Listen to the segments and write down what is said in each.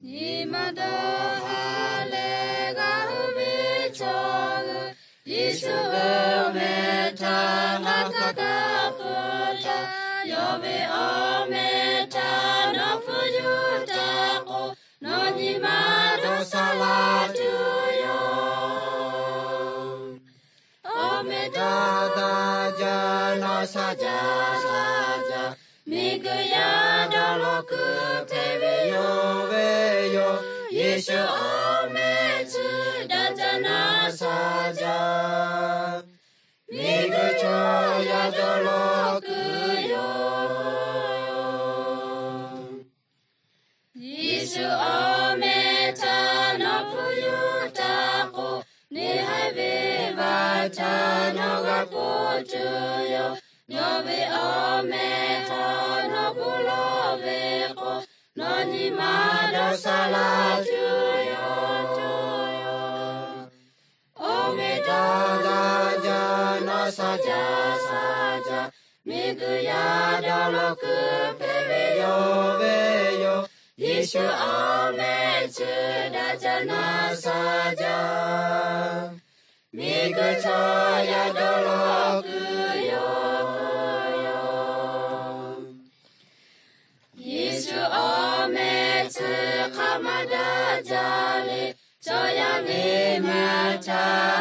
님마다 할례가 흠이쳐는 예수의 장학가가보자 여배 어메타 너프유다고 너님마다 살아주요 어메다다자 너사자 미그야 달로그 테비요 베요 예수 어메츠 다자나 사자 미그 저야 달로그요 예수 어메차 너프유다고 니하비바차 너가 보주요 여비 어메차 너불러베고 너니마다 살아주요 어메다다자 너사자 미그야 달로그 페비요 베요 예수 어메츠 다자나 사자 미그 저야 달로그요 예수 어메츠 가마다자리 저야 니마차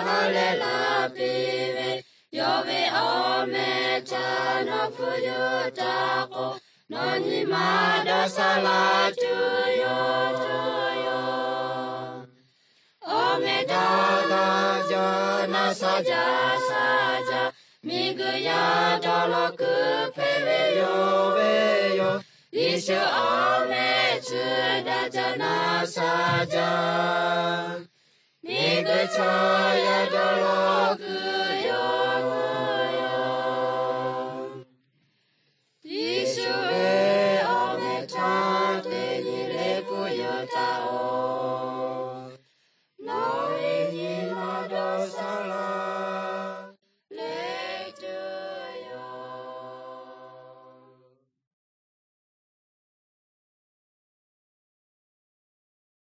할렐라비베 여비 어메차 너프유다고 너니마다 살아주요 어메다다자 나사자 미그야 달로그 페비요 베요 예수 어메츠 다자나 사자 미그 저야 달로그요 예수의 어메차 되니레 부유다오